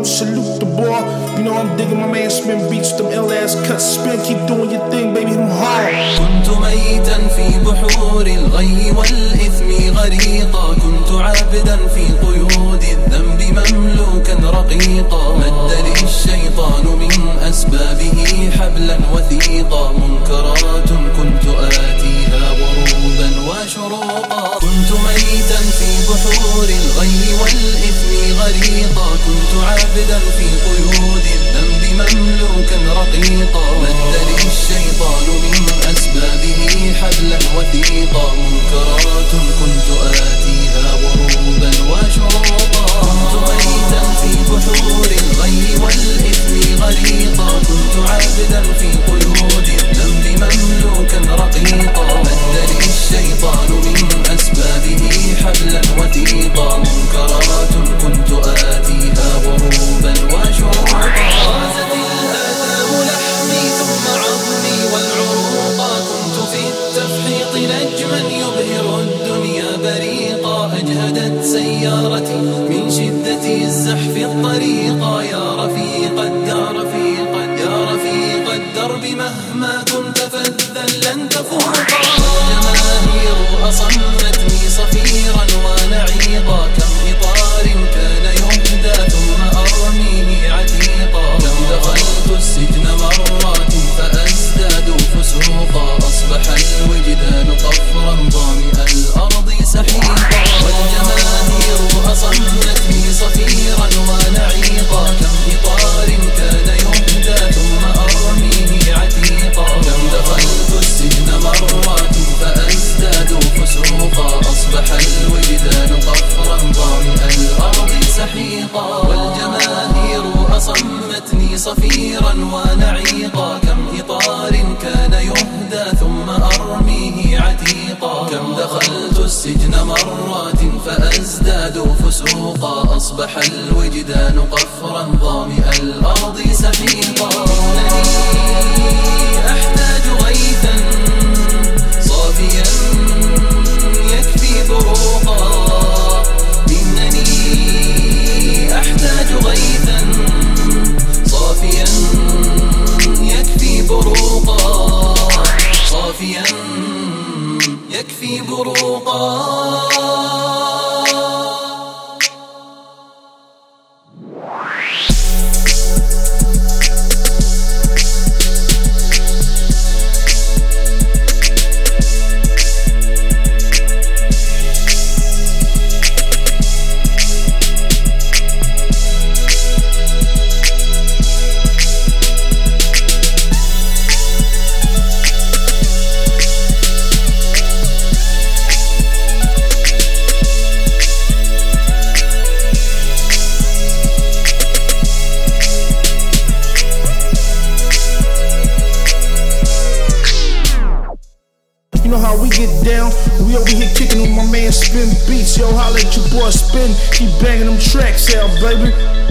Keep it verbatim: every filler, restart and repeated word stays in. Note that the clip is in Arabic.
salute the boy. You know I'm digging my man spin beats, them ill ass cuts. Spin, keep doing your thing, baby, them hard. كنت ميتا في بحور الغي والإثم غريقا، كنت عابدا في قيود الذنب مملوكا رقيقا، مد لي الشيطان من أسبابه حبلا وثيقا، منكرات كنت آتيها غروبا وشروقا. كنت ميتا في بحور الغي والإثم غريقا، كنت عابدا في قيود الذنب مملوكا رقيقا، مد لي الشيطان من أسبابه حبلا وثيقا، منكرات كنت آتيها غروبا وشروقا. كنت ميتا في بحور الغي والإثم غريقا، كنت عابدا في قيود الذنب مملوكا رقيقا، مد لي الشيطان من أسبابه حبلا وثيقا، منكرات كنت آتيها غروبا وشروقا. غازت الآثام لحمي ثم عظمي والعروقا، كنت في التفحيط نجما يبهر الدنيا بريقا، أجهدت سيارتي من شدة الزحف الطريقا، يا رفيق الدار رفيق يا رفيق الدرب مهما كنت فذا لن تفوقا. الجماهير أصمتني صفيرا ونعيقا، كم إطار كان يهدى ثم أرميه عتيقا، كم دخلت السجن مرات فأزداد فسوقا، أصبح الوجدان قفرا ظامئ الأرض سحيقا. والجماهير أصمتني صفيرا ونعيقا، كم إطار كان يهدى ثم أرميه عتيقا، كم دخلت السجن مرات فأزداد فسوقا، أصبح الوجدان قفرا ظامئ الأرض سحيقا. والجماهير أصمتني صفيرا ونعيقا، كم إطار كان يهدى ثم أرميه عتيقا، كم دخلت السجن مرات فأزداد فسوقا، أصبح الوجدان قفرا ظامئ الأرض سحيقا. إنني أحتاج غيثا صافيا يكفي بروقا، إنني أحتاج غيثا صافيا يكفي بروقا، صافيا يكفي بروقا. You know how we get down, we over here kicking with my man Spin Beats. Yo, holla at your boy Spin, keep banging them tracks out, baby.